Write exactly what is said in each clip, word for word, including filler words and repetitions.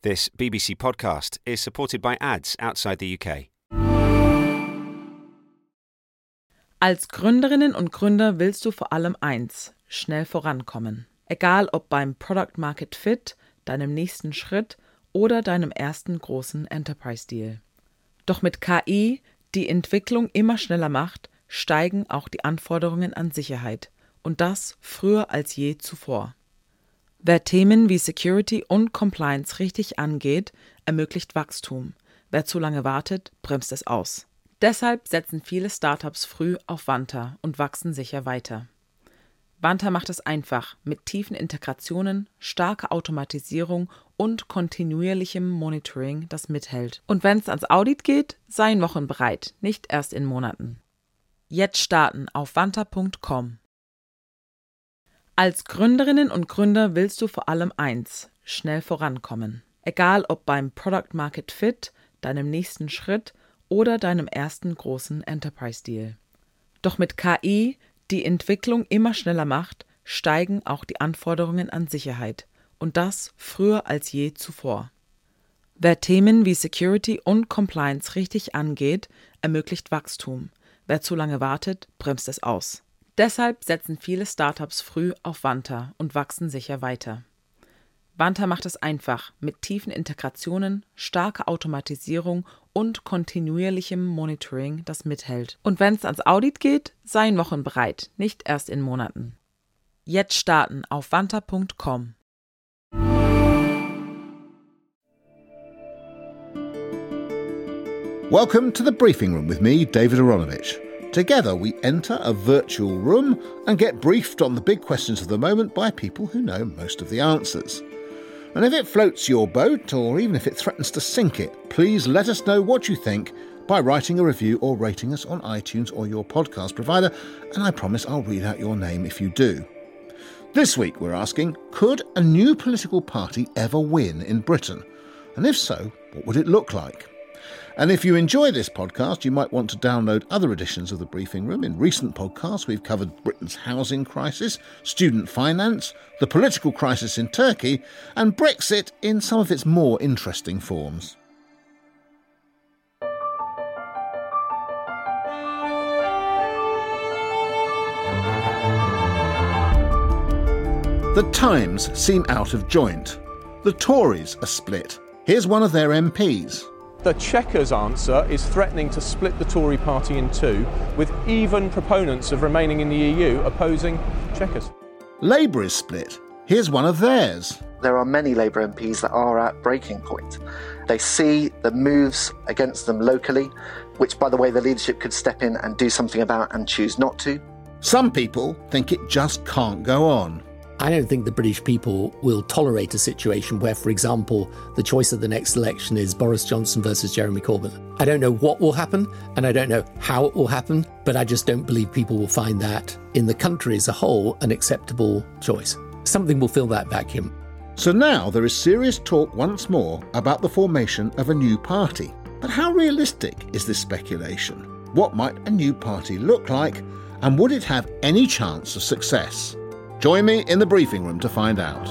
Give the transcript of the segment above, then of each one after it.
This B B C podcast is supported by ads outside the U K. Als Gründerinnen und Gründer willst du vor allem eins: schnell vorankommen. Egal ob beim Product Market Fit, deinem nächsten Schritt oder deinem ersten großen Enterprise-Deal. Doch mit K I, die Entwicklung immer schneller macht, steigen auch die Anforderungen an Sicherheit. Und das früher als je zuvor. Wer Themen wie Security und Compliance richtig angeht, ermöglicht Wachstum. Wer zu lange wartet, bremst es aus. Deshalb setzen viele Startups früh auf Vanta und wachsen sicher weiter. Vanta macht es einfach mit tiefen Integrationen, starker Automatisierung und kontinuierlichem Monitoring, das mithält. Und wenn es ans Audit geht, seien Wochen bereit, nicht erst in Monaten. Jetzt starten auf vanta punkt com. Als Gründerinnen und Gründer willst du vor allem eins: schnell vorankommen. Egal ob beim Product Market Fit, deinem nächsten Schritt oder deinem ersten großen Enterprise-Deal. Doch mit K I, die Entwicklung immer schneller macht, steigen auch die Anforderungen an Sicherheit. Und das früher als je zuvor. Wer Themen wie Security und Compliance richtig angeht, ermöglicht Wachstum. Wer zu lange wartet, bremst es aus. Deshalb setzen viele Startups früh auf Vanta und wachsen sicher weiter. Vanta macht es einfach mit tiefen Integrationen, starker Automatisierung und kontinuierlichem Monitoring, das mithält. Und wenn es ans Audit geht, seien Wochen bereit, nicht erst in Monaten. Jetzt starten auf vanta punkt com. Welcome to the Briefing Room with me, David Aronovich. Together we enter a virtual room and get briefed on the big questions of the moment by people who know most of the answers. And if it floats your boat, or even if it threatens to sink it, please let us know what you think by writing a review or rating us on iTunes or your podcast provider, and I promise I'll read out your name if you do. This week we're asking, could a new political party ever win in Britain? And if so, what would it look like? And if you enjoy this podcast, you might want to download other editions of The Briefing Room. In recent podcasts, we've covered Britain's housing crisis, student finance, the political crisis in Turkey, and Brexit in some of its more interesting forms. The Times seem out of joint. The Tories are split. Here's one of their M Ps. The Chequers answer is threatening to split the Tory party in two, with even proponents of remaining in the E U opposing Chequers. Labour is split. Here's one of theirs. There are many Labour M Ps that are at breaking point. They see the moves against them locally, which, by the way, the leadership could step in and do something about and choose not to. Some people think it just can't go on. I don't think the British people will tolerate a situation where, for example, the choice of the next election is Boris Johnson versus Jeremy Corbyn. I don't know what will happen, and I don't know how it will happen, but I just don't believe people will find that, in the country as a whole, an acceptable choice. Something will fill that vacuum. So now there is serious talk once more about the formation of a new party. But how realistic is this speculation? What might a new party look like, and would it have any chance of success? Join me in the briefing room to find out.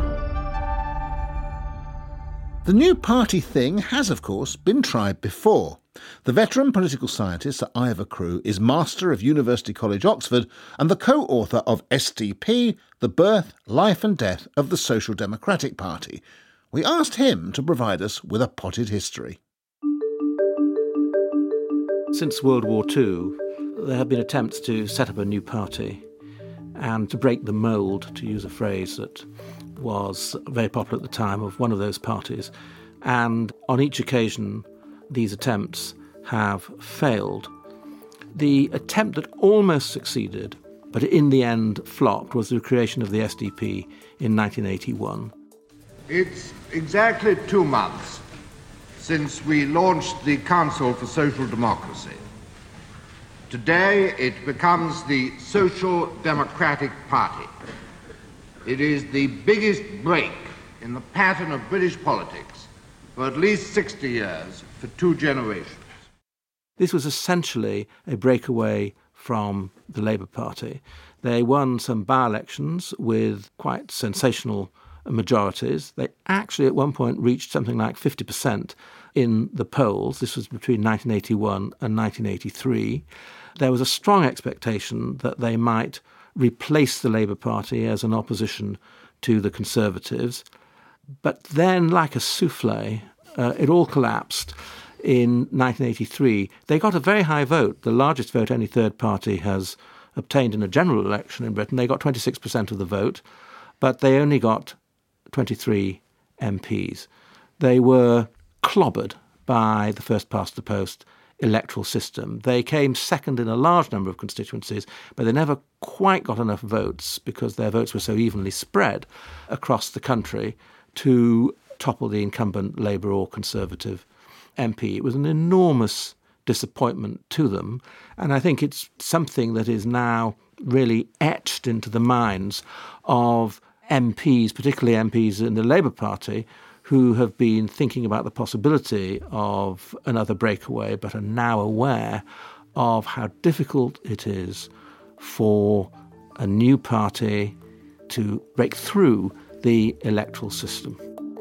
The new party thing has, of course, been tried before. The veteran political scientist Sir Ivor Crewe is Master of University College, Oxford, and the co-author of S D P, The Birth, Life and Death of the Social Democratic Party. We asked him to provide us with a potted history. Since World War Two, there have been attempts to set up a new party and to break the mould, to use a phrase that was very popular at the time, of one of those parties. And on each occasion, these attempts have failed. The attempt that almost succeeded, but in the end flopped, was the creation of the S D P in nineteen eighty-one. It's exactly two months since we launched the Council for Social Democracy. Today it becomes the Social Democratic Party. It is the biggest break in the pattern of British politics for at least sixty years, for two generations. This was essentially a breakaway from the Labour Party. They won some by-elections with quite sensational majorities. They actually at one point reached something like fifty percent in the polls. This was between nineteen eighty-one and nineteen eighty-three. There was a strong expectation that they might replace the Labour Party as an opposition to the Conservatives. But then, like a souffle, uh, it all collapsed in nineteen eighty-three. They got a very high vote, the largest vote any third party has obtained in a general election in Britain. They got twenty-six percent of the vote, but they only got twenty-three M Ps. They were clobbered by the first-past-the-post electoral system. They came second in a large number of constituencies, but they never quite got enough votes because their votes were so evenly spread across the country to topple the incumbent Labour or Conservative M P. It was an enormous disappointment to them, and I think it's something that is now really etched into the minds of M Ps, particularly M Ps in the Labour Party, who have been thinking about the possibility of another breakaway, but are now aware of how difficult it is for a new party to break through the electoral system.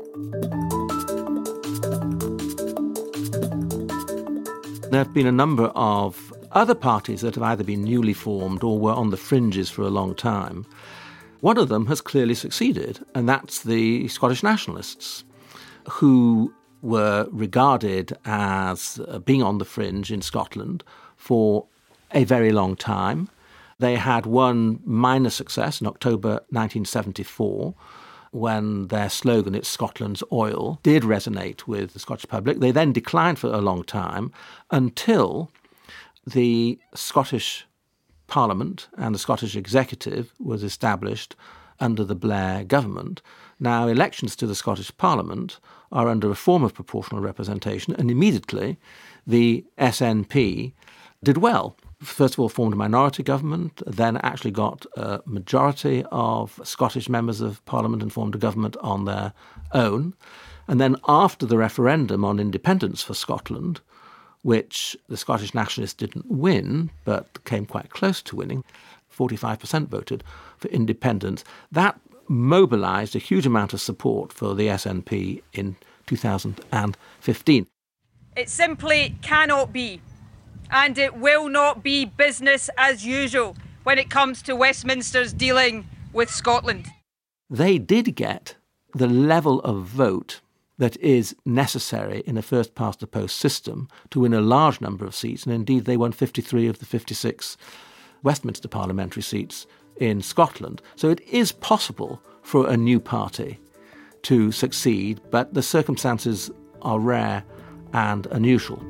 There have been a number of other parties that have either been newly formed or were on the fringes for a long time. One of them has clearly succeeded, and that's the Scottish Nationalists, who were regarded as being on the fringe in Scotland for a very long time. They had one minor success in October nineteen seventy-four, when their slogan, "It's Scotland's Oil," did resonate with the Scottish public. They then declined for a long time until the Scottish Parliament and the Scottish Executive was established under the Blair government. Now, elections to the Scottish Parliament are under a form of proportional representation, and immediately the S N P did well. First of all, formed a minority government, then actually got a majority of Scottish members of Parliament and formed a government on their own. And then after the referendum on independence for Scotland, which the Scottish Nationalists didn't win, but came quite close to winning, forty-five percent voted for independence, that mobilised a huge amount of support for the S N P in two thousand fifteen. It simply cannot be, and it will not be business as usual when it comes to Westminster's dealing with Scotland. They did get the level of vote that is necessary in a first-past-the-post system to win a large number of seats, and indeed they won fifty-three of the fifty-six Westminster parliamentary seats in Scotland. So it is possible for a new party to succeed, but the circumstances are rare and unusual.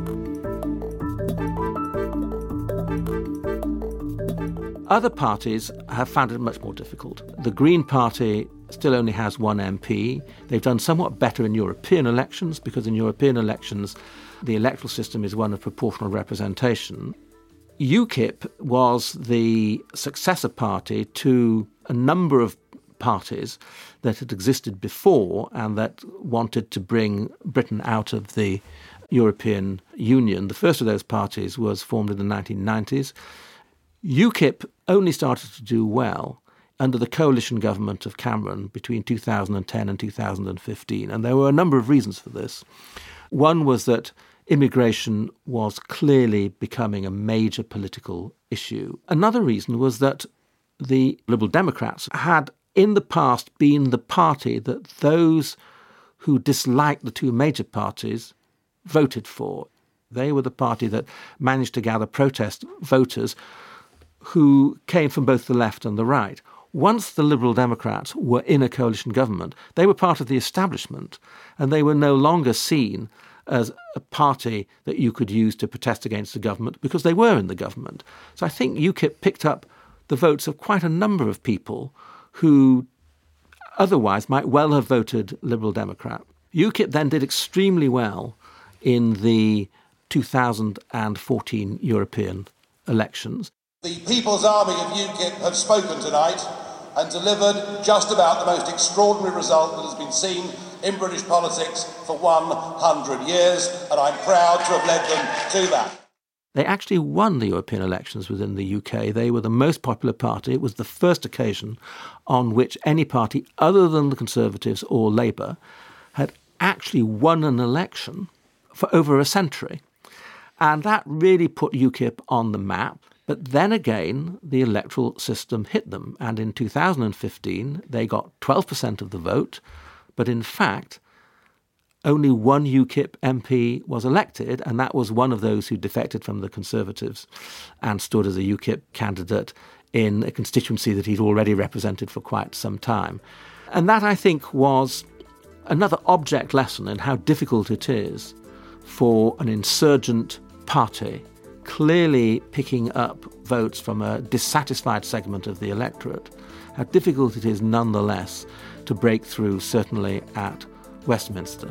Other parties have found it much more difficult. The Green Party still only has one M P. They've done somewhat better in European elections because in European elections the electoral system is one of proportional representation. UKIP was the successor party to a number of parties that had existed before and that wanted to bring Britain out of the European Union. The first of those parties was formed in the nineteen nineties. UKIP only started to do well under the coalition government of Cameron between two thousand ten and two thousand fifteen, and there were a number of reasons for this. One was that immigration was clearly becoming a major political issue. Another reason was that the Liberal Democrats had in the past been the party that those who disliked the two major parties voted for. They were the party that managed to gather protest voters who came from both the left and the right. Once the Liberal Democrats were in a coalition government, they were part of the establishment, and they were no longer seen as a party that you could use to protest against the government because they were in the government. So I think UKIP picked up the votes of quite a number of people who otherwise might well have voted Liberal Democrat. UKIP then did extremely well in the two thousand fourteen European elections. The People's Army of UKIP have spoken tonight and delivered just about the most extraordinary result that has been seen in British politics for one hundred years, and I'm proud to have led them to that. They actually won the European elections within the U K. They were the most popular party. It was the first occasion on which any party other than the Conservatives or Labour had actually won an election for over a century. And that really put UKIP on the map. But then again, the electoral system hit them. And in two thousand fifteen, they got twelve percent of the vote. But in fact, only one UKIP M P was elected, and that was one of those who defected from the Conservatives and stood as a UKIP candidate in a constituency that he'd already represented for quite some time. And that, I think, was another object lesson in how difficult it is for an insurgent party clearly picking up votes from a dissatisfied segment of the electorate, how difficult it is nonetheless to break through, certainly at Westminster.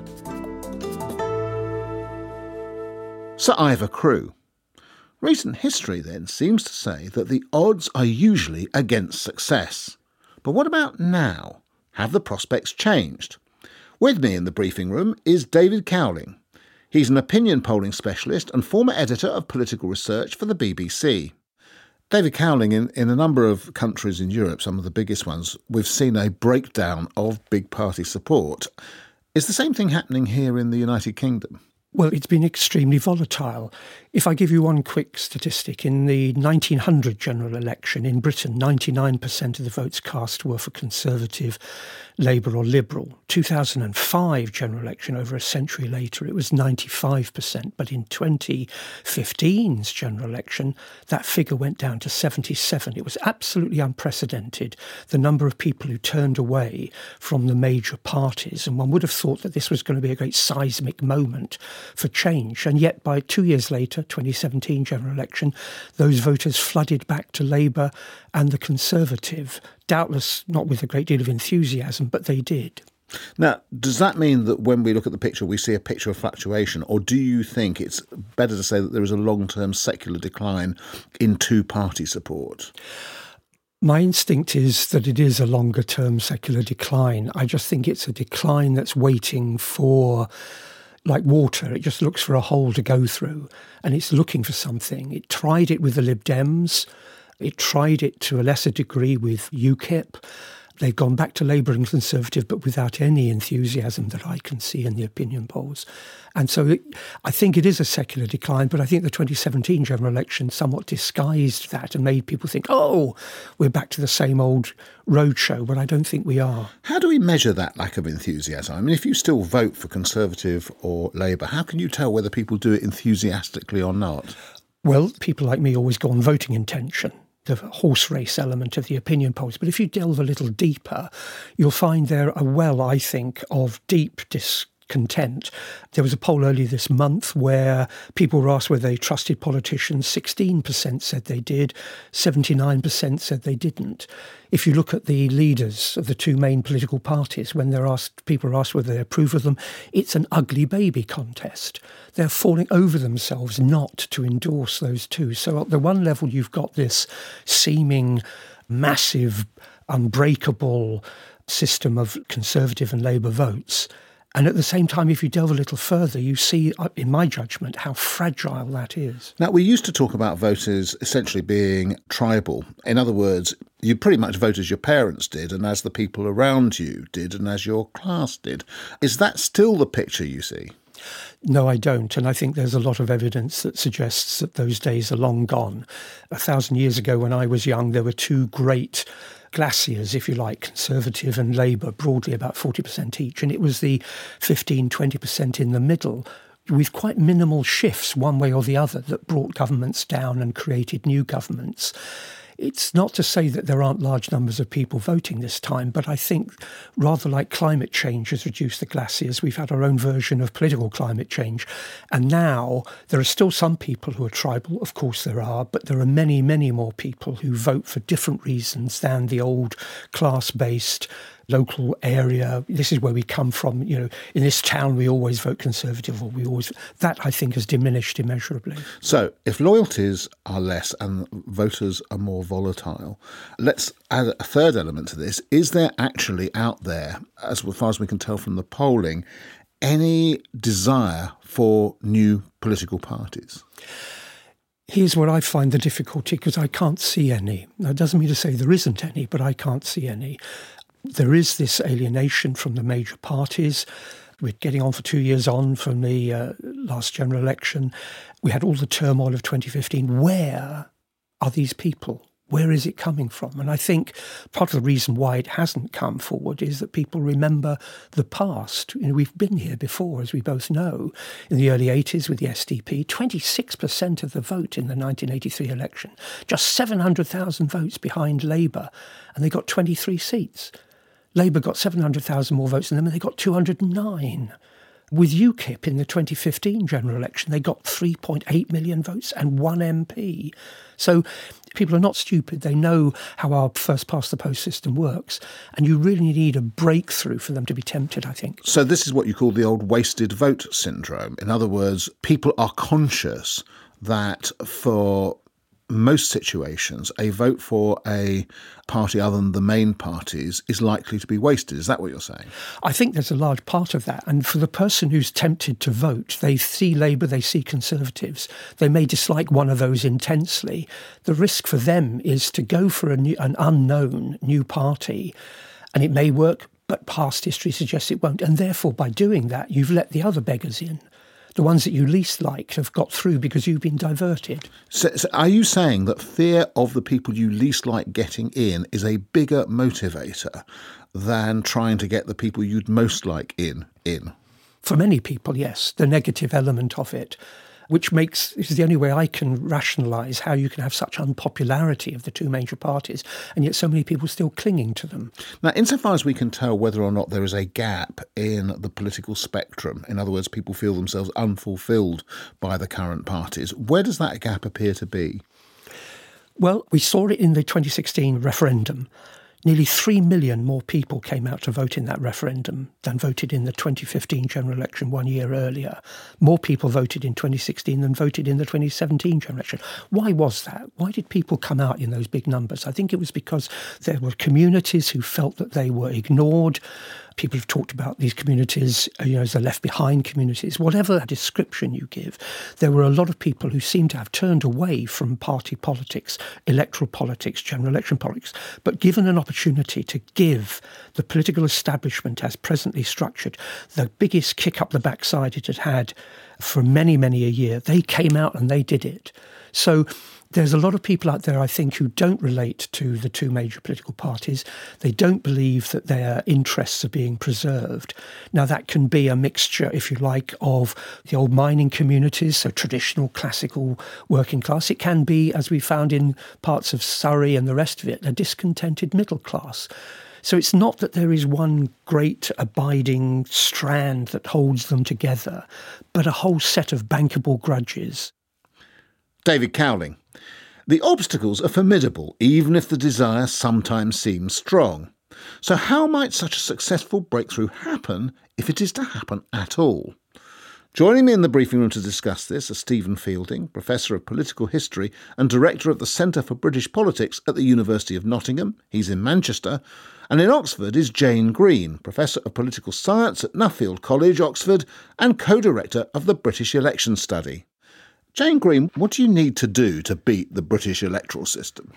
Sir Ivor Crewe. Recent history, then, seems to say that the odds are usually against success. But what about now? Have the prospects changed? With me in the briefing room is David Cowling. He's an opinion polling specialist and former editor of political research for the B B C. David Cowling, in, in a number of countries in Europe, some of the biggest ones, we've seen a breakdown of big party support. Is the same thing happening here in the United Kingdom? Well, it's been extremely volatile. If I give you one quick statistic, in the nineteen hundred general election in Britain, ninety-nine percent of the votes cast were for Conservative, Labour or Liberal. two thousand five general election, over a century later, it was ninety-five percent. But in twenty fifteen's general election, that figure went down to seventy-seven. It was absolutely unprecedented, the number of people who turned away from the major parties. And one would have thought that this was going to be a great seismic moment for change. And yet by two years later, twenty seventeen general election, those voters flooded back to Labour and the Conservative, doubtless not with a great deal of enthusiasm, but they did. Now, does that mean that when we look at the picture, we see a picture of fluctuation, or do you think it's better to say that there is a long-term secular decline in two-party support? My instinct is that it is a longer-term secular decline. I just think it's a decline that's waiting for, like water, it just looks for a hole to go through, and it's looking for something. It tried it with the Lib Dems. It tried it to a lesser degree with UKIP. They've gone back to Labour and Conservative, but without any enthusiasm that I can see in the opinion polls. And so it, I think it is a secular decline, but I think the twenty seventeen general election somewhat disguised that and made people think, oh, we're back to the same old roadshow, but I don't think we are. How do we measure that lack of enthusiasm? I mean, if you still vote for Conservative or Labour, how can you tell whether people do it enthusiastically or not? Well, people like me always go on voting intention, the horse race element of the opinion polls. But if you delve a little deeper, you'll find there a well, I think, of deep discontent. There was a poll earlier this month where people were asked whether they trusted politicians. sixteen percent said they did, seventy-nine percent said they didn't. If you look at the leaders of the two main political parties, when they're asked, people are asked whether they approve of them, it's an ugly baby contest. They're falling over themselves not to endorse those two. So at the one level, you've got this seeming massive, unbreakable system of Conservative and Labour votes. And at the same time, if you delve a little further, you see, in my judgment, how fragile that is. Now, we used to talk about voters essentially being tribal. In other words, you pretty much vote as your parents did and as the people around you did and as your class did. Is that still the picture you see? No, I don't. And I think there's a lot of evidence that suggests that those days are long gone. A thousand years ago, when I was young, there were two great glaciers, if you like, Conservative and Labour, broadly about forty percent each. And it was the fifteen, twenty percent in the middle, with quite minimal shifts one way or the other, that brought governments down and created new governments. It's not to say that there aren't large numbers of people voting this time, but I think rather like climate change has reduced the glaciers, we've had our own version of political climate change. And now there are still some people who are tribal, of course there are, but there are many, many more people who vote for different reasons than the old class-based local area. This is where we come from. You know, in this town, we always vote Conservative, or we always, that I think has diminished immeasurably. So if loyalties are less and voters are more volatile, let's add a third element to this. Is there actually out there, as far as we can tell from the polling, any desire for new political parties? Here's where I find the difficulty, because I can't see any. Now, it doesn't mean to say there isn't any, but I can't see any. There is this alienation from the major parties. We're getting on for two years on from the uh, last general election. We had all the turmoil of twenty fifteen. Where are these people? Where is it coming from? And I think part of the reason why it hasn't come forward is that people remember the past. You know, we've been here before, as we both know. In the early eighties with the S D P, twenty-six percent of the vote in the nineteen eighty-three election, just seven hundred thousand votes behind Labour, and they got twenty-three seats. Labour got seven hundred thousand more votes than them, and they got two hundred nine. With UKIP in the twenty fifteen general election, they got three point eight million votes and one M P. So people are not stupid. They know how our first-past-the-post system works, and you really need a breakthrough for them to be tempted, I think. So this is what you call the old wasted vote syndrome. In other words, people are conscious that for most situations, a vote for a party other than the main parties is likely to be wasted. Is that what you're saying? I think there's a large part of that. And for the person who's tempted to vote, they see Labour, they see Conservatives. They may dislike one of those intensely. The risk for them is to go for a new, an unknown new party, and it may work, but past history suggests it won't. And therefore, by doing that, you've let the other beggars in. The ones that you least like have got through because you've been diverted. So, so are you saying that fear of the people you least like getting in is a bigger motivator than trying to get the people you'd most like in, in? For many people, yes, the negative element of it, which makes, is the only way I can rationalise how you can have such unpopularity of the two major parties, and yet so many people still clinging to them. Now, insofar as we can tell whether or not there is a gap in the political spectrum, in other words, people feel themselves unfulfilled by the current parties, where does that gap appear to be? Well, we saw it in the twenty sixteen referendum. Nearly three million more people came out to vote in that referendum than voted in the twenty fifteen general election one year earlier. More people voted in twenty sixteen than voted in the twenty seventeen general election. Why was that? Why did people come out in those big numbers? I think it was because there were communities who felt that they were ignored. People have talked about these communities, you know, as the left-behind communities. Whatever description you give, there were a lot of people who seemed to have turned away from party politics, electoral politics, general election politics, but given an opportunity to give the political establishment as presently structured the biggest kick up the backside it had had for many, many a year, they came out and they did it. So there's a lot of people out there, I think, who don't relate to the two major political parties. They don't believe that their interests are being preserved. Now, that can be a mixture, if you like, of the old mining communities, so traditional, classical working class. It can be, as we found in parts of Surrey and the rest of it, a discontented middle class. So it's not that there is one great abiding strand that holds them together, but a whole set of bankable grudges. David Cowling. The obstacles are formidable, even if the desire sometimes seems strong. So how might such a successful breakthrough happen, if it is to happen at all? Joining me in the briefing room to discuss this are Stephen Fielding, Professor of Political History and Director of the Centre for British Politics at the University of Nottingham. He's in Manchester. And in Oxford is Jane Green, Professor of Political Science at Nuffield College, Oxford, and co-director of the British Election Study. Jane Green, what do you need to do to beat the British electoral system?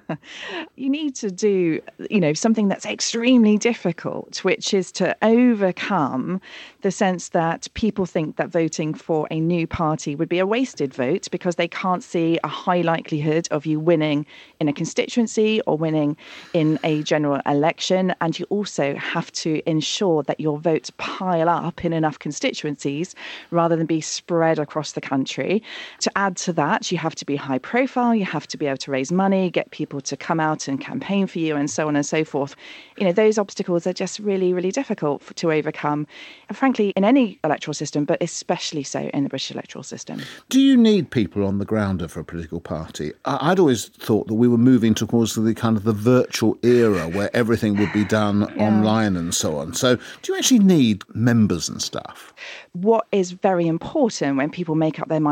You need to do, you know, something that's extremely difficult, which is to overcome the sense that people think that voting for a new party would be a wasted vote because they can't see a high likelihood of you winning in a constituency or winning in a general election. And you also have to ensure that your votes pile up in enough constituencies rather than be spread across the country. To add to that, you have to be high profile, you have to be able to raise money, get people to come out and campaign for you and so on and so forth. You know, those obstacles are just really, really difficult for, to overcome, and frankly, in any electoral system, but especially so in the British electoral system. Do you need people on the ground for a political party? I'd always thought that we were moving towards the kind of the virtual era where everything would be done yeah. online and so on. So do you actually need members and stuff? What is very important when people make up their minds how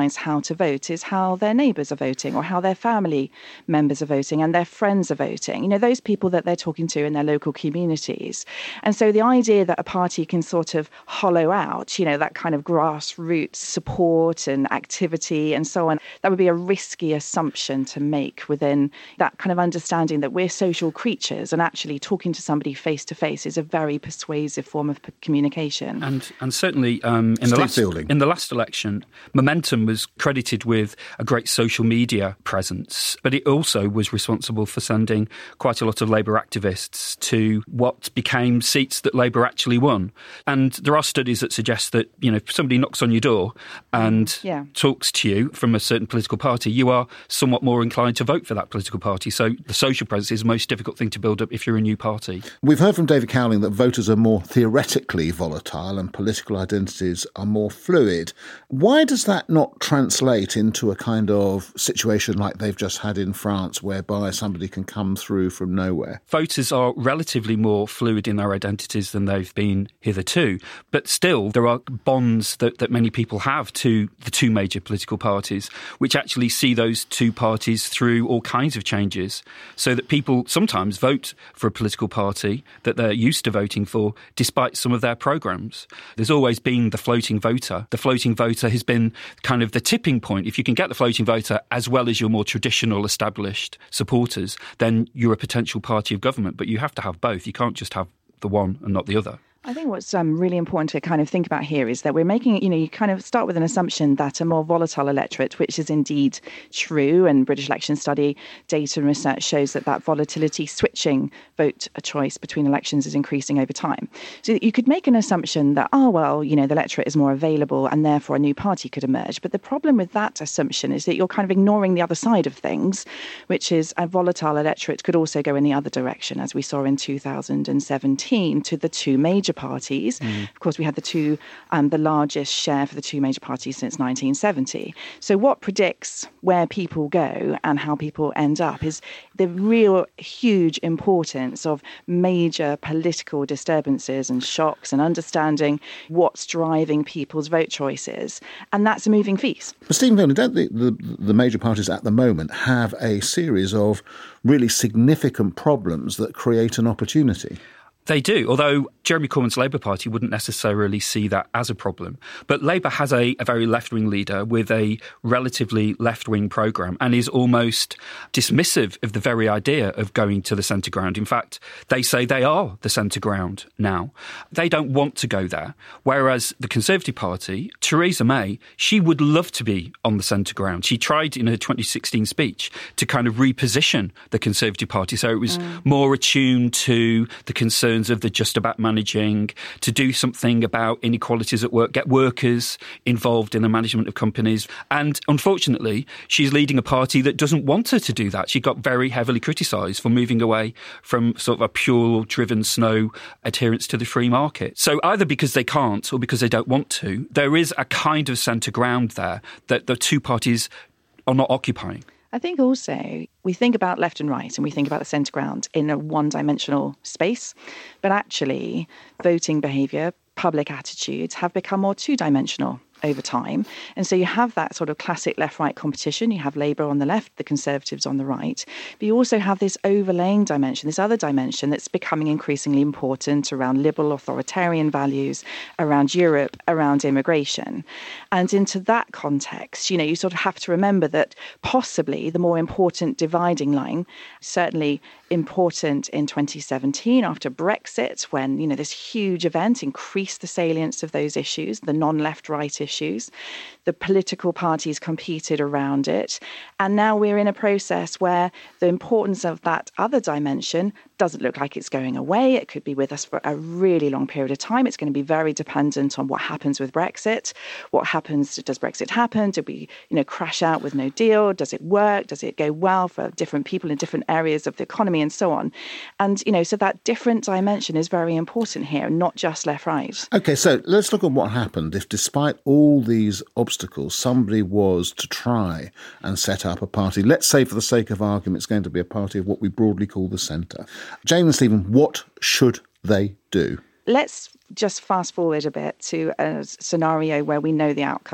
to vote is how their neighbours are voting or how their family members are voting and their friends are voting. You know, those people that they're talking to in their local communities. And so the idea that a party can sort of hollow out, you know, that kind of grassroots support and activity and so on, that would be a risky assumption to make within that kind of understanding that we're social creatures and actually talking to somebody face to face is a very persuasive form of p- communication. And and certainly um, in the last Fielding. in the last election, Momentum was credited with a great social media presence, but it also was responsible for sending quite a lot of Labour activists to what became seats that Labour actually won. And there are studies that suggest that, you know, if somebody knocks on your door and yeah. talks to you from a certain political party, you are somewhat more inclined to vote for that political party. So the social presence is the most difficult thing to build up if you're a new party. We've heard from David Cowling that voters are more theoretically volatile and political identities are more fluid. Why does that not translate into a kind of situation like they've just had in France, whereby somebody can come through from nowhere? Voters are relatively more fluid in their identities than they've been hitherto, but still there are bonds that, that many people have to the two major political parties, which actually see those two parties through all kinds of changes, so that people sometimes vote for a political party that they're used to voting for, despite some of their programmes. There's always been the floating voter. The floating voter has been kind of the tipping point. If you can get the floating voter as well as your more traditional established supporters, then you're a potential party of government. But you have to have both. You can't just have the one and not the other. I think what's um, really important to kind of think about here is that we're making, you know, you kind of start with an assumption that a more volatile electorate, which is indeed true, and British election study data and research shows that that volatility switching vote a choice between elections is increasing over time. So you could make an assumption that, oh, well, you know, the electorate is more available and therefore a new party could emerge. But the problem with that assumption is that you're kind of ignoring the other side of things, which is a volatile electorate could also go in the other direction, as we saw in two thousand seventeen, to the two major parties. Mm. Of course, we had the two, um, the largest share for the two major parties since nineteen seventy. So what predicts where people go and how people end up is the real huge importance of major political disturbances and shocks and understanding what's driving people's vote choices. And that's a moving feast. But Stephen Fielding, don't the, the, the major parties at the moment have a series of really significant problems that create an opportunity? They do, although Jeremy Corbyn's Labour Party wouldn't necessarily see that as a problem. But Labour has a, a very left-wing leader with a relatively left-wing programme and is almost dismissive of the very idea of going to the centre ground. In fact, they say they are the centre ground now. They don't want to go there. Whereas the Conservative Party, Theresa May, she would love to be on the centre ground. She tried in her twenty sixteen speech to kind of reposition the Conservative Party so it was mm. more attuned to the Conservative of the just about managing, to do something about inequalities at work, get workers involved in the management of companies. And unfortunately, she's leading a party that doesn't want her to do that. She got very heavily criticised for moving away from sort of a pure-driven snow adherence to the free market. So either because they can't or because they don't want to, there is a kind of centre ground there that the two parties are not occupying. I think also we think about left and right and we think about the centre ground in a one-dimensional space, but actually voting behaviour, public attitudes have become more two-dimensional over time. And so you have that sort of classic left-right competition. You have Labour on the left, the Conservatives on the right. But you also have this overlaying dimension, this other dimension that's becoming increasingly important around liberal authoritarian values, around Europe, around immigration. And into that context, you know, you sort of have to remember that possibly the more important dividing line, certainly important in twenty seventeen after Brexit, when, you know, this huge event increased the salience of those issues, the non-left-right issues. Issues. The political parties competed around it. And now we're in a process where the importance of that other dimension doesn't look like it's going away. It could be with us for a really long period of time. It's going to be very dependent on what happens with Brexit. What happens, does Brexit happen? Do we, you know, crash out with no deal? Does it work? Does it go well for different people in different areas of the economy and so on? And, you know, so that different dimension is very important here, not just left-right. OK, so let's look at what happened if, despite all these obstacles, somebody was to try and set up a party. Let's say, for the sake of argument, it's going to be a party of what we broadly call the centre. Jane and Stephen, what should they do? Let's just fast forward a bit to a scenario where we know the outcome.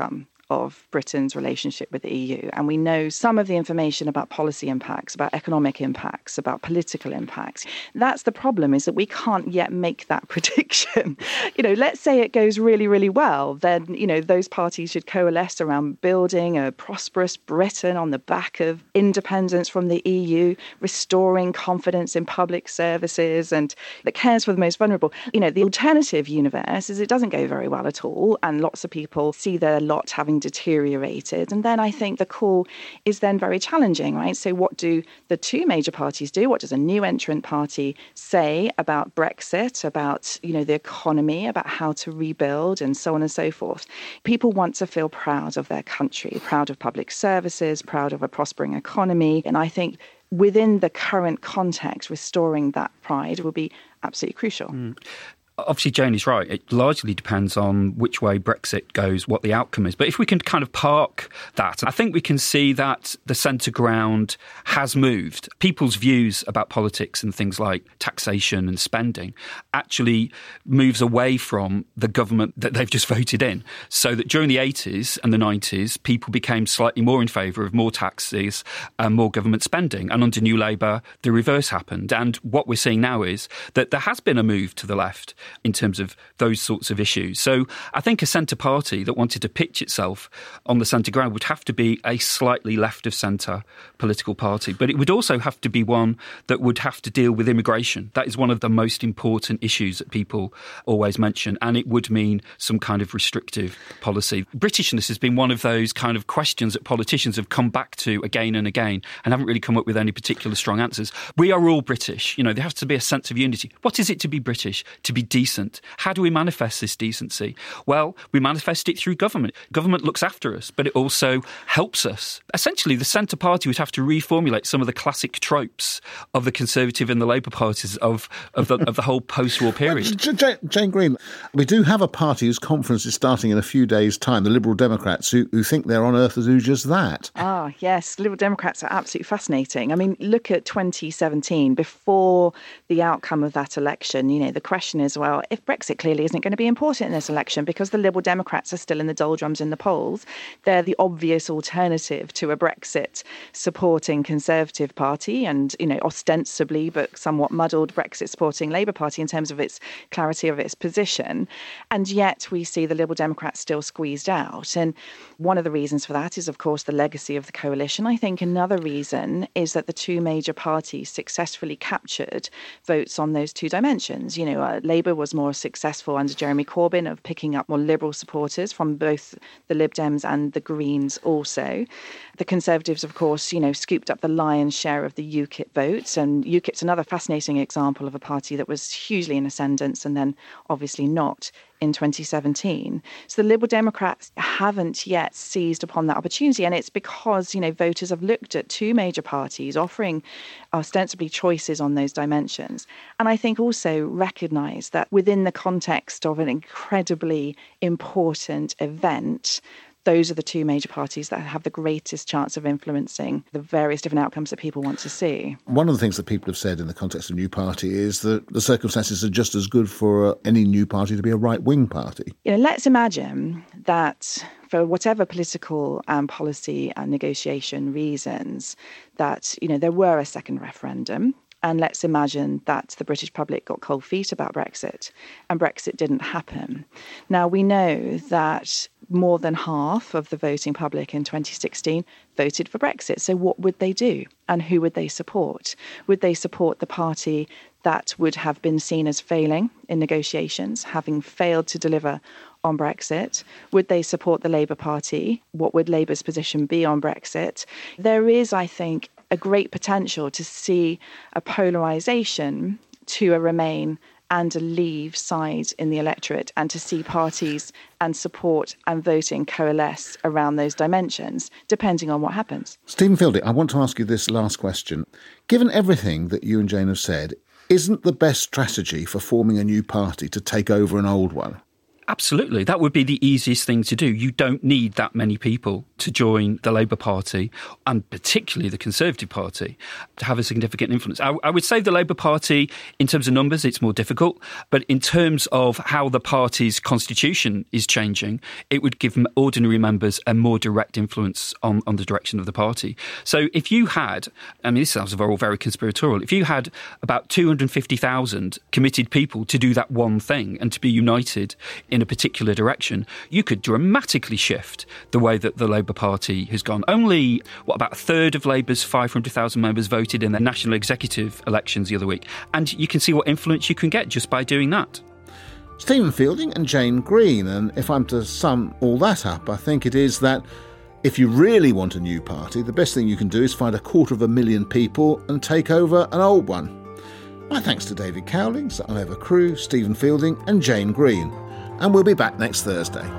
of Britain's relationship with the E U. And we know some of the information about policy impacts, about economic impacts, about political impacts. That's the problem, is that we can't yet make that prediction. You know, let's say it goes really, really well, then, you know, those parties should coalesce around building a prosperous Britain on the back of independence from the E U, restoring confidence in public services and that cares for the most vulnerable. You know, the alternative universe is it doesn't go very well at all, and lots of people see their lot having deteriorated. And then I think the call is then very challenging, right? So what do the two major parties do? What does a new entrant party say about Brexit, about, you know, the economy, about how to rebuild and so on and so forth? People want to feel proud of their country, proud of public services, proud of a prospering economy. And I think within the current context, restoring that pride will be absolutely crucial. Mm. Obviously, Jane is right. It largely depends on which way Brexit goes, what the outcome is. But if we can kind of park that, I think we can see that the centre ground has moved. People's views about politics and things like taxation and spending actually moves away from the government that they've just voted in. So that during the eighties and the nineties, people became slightly more in favour of more taxes and more government spending. And under New Labour, the reverse happened. And what we're seeing now is that there has been a move to the left in terms of those sorts of issues. So I think a centre party that wanted to pitch itself on the centre ground would have to be a slightly left of centre political party. But it would also have to be one that would have to deal with immigration. That is one of the most important issues that people always mention. And it would mean some kind of restrictive policy. Britishness has been one of those kind of questions that politicians have come back to again and again and haven't really come up with any particular strong answers. We are all British. You know, there has to be a sense of unity. What is it to be British? To be decent. How do we manifest this decency? Well, we manifest it through government. Government looks after us, but it also helps us. Essentially, the centre party would have to reformulate some of the classic tropes of the Conservative and the Labour parties of, of, the, of the whole post-war period. Well, Jane, Jane Green, we do have a party whose conference is starting in a few days' time, the Liberal Democrats, who, who think they're on earth to do just that. Ah, yes. Liberal Democrats are absolutely fascinating. I mean, look at twenty seventeen, before the outcome of that election. You know, the question is, well, if Brexit clearly isn't going to be important in this election because the Liberal Democrats are still in the doldrums in the polls, they're the obvious alternative to a Brexit-supporting Conservative Party and, you know, ostensibly but somewhat muddled Brexit-supporting Labour Party in terms of its clarity of its position. And yet we see the Liberal Democrats still squeezed out. And one of the reasons for that is, of course, the legacy of the coalition. I think another reason is that the two major parties successfully captured votes on those two dimensions. You know, uh, Labour was more successful under Jeremy Corbyn of picking up more Liberal supporters from both the Lib Dems and the Greens also. The Conservatives, of course, you know, scooped up the lion's share of the UKIP votes. And UKIP's another fascinating example of a party that was hugely in ascendance and then obviously not in twenty seventeen. So the Liberal Democrats haven't yet seized upon that opportunity. And it's because, you know, voters have looked at two major parties offering ostensibly choices on those dimensions. And I think also recognise that within the context of an incredibly important event, those are the two major parties that have the greatest chance of influencing the various different outcomes that people want to see. One of the things that people have said in the context of new party is that the circumstances are just as good for any new party to be a right-wing party. You know, let's imagine that for whatever political and policy and negotiation reasons, that, you know, there were a second referendum. And let's imagine that the British public got cold feet about Brexit and Brexit didn't happen. Now, we know that more than half of the voting public in twenty sixteen voted for Brexit. So what would they do? And who would they support? Would they support the party that would have been seen as failing in negotiations, having failed to deliver on Brexit? Would they support the Labour Party? What would Labour's position be on Brexit? There is, I think, a great potential to see a polarisation to a Remain and a Leave side in the electorate, and to see parties and support and voting coalesce around those dimensions, depending on what happens. Stephen Fielding, I want to ask you this last question. Given everything that you and Jane have said, isn't the best strategy for forming a new party to take over an old one? Absolutely. That would be the easiest thing to do. You don't need that many people to join the Labour Party, and particularly the Conservative Party, to have a significant influence. I, I would say the Labour Party, in terms of numbers, it's more difficult, but in terms of how the party's constitution is changing, it would give ordinary members a more direct influence on, on the direction of the party. So if you had, I mean, this sounds all very conspiratorial, if you had about two hundred fifty thousand committed people to do that one thing and to be united in a particular direction, you could dramatically shift the way that the Labour Party has gone. Only, what, about a third of Labour's five hundred thousand members voted in the national executive elections the other week. And you can see what influence you can get just by doing that. Stephen Fielding and Jane Green, and if I'm to sum all that up, I think it is that if you really want a new party, the best thing you can do is find a quarter of a million people and take over an old one. My thanks to David Cowlings, Ivor Crewe, Stephen Fielding and Jane Green. And we'll be back next Thursday.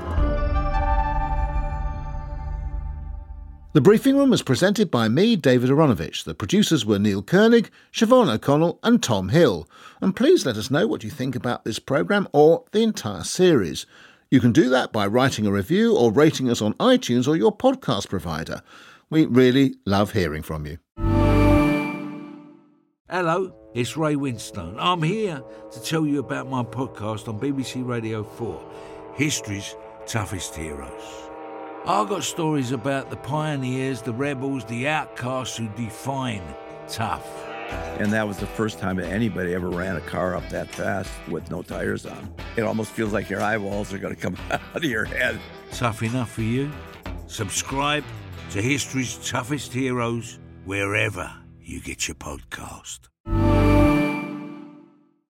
The Briefing Room was presented by me, David Aronovich. The producers were Neil Koenig, Siobhan O'Connell and Tom Hill. And please let us know what you think about this programme or the entire series. You can do that by writing a review or rating us on iTunes or your podcast provider. We really love hearing from you. Hello, it's Ray Winstone. I'm here to tell you about my podcast on B B C Radio four, History's Toughest Heroes. I've got stories about the pioneers, the rebels, the outcasts who define tough. And that was the first time that anybody ever ran a car up that fast with no tires on. It almost feels like your eyeballs are going to come out of your head. Tough enough for you? Subscribe to History's Toughest Heroes wherever you get your podcast.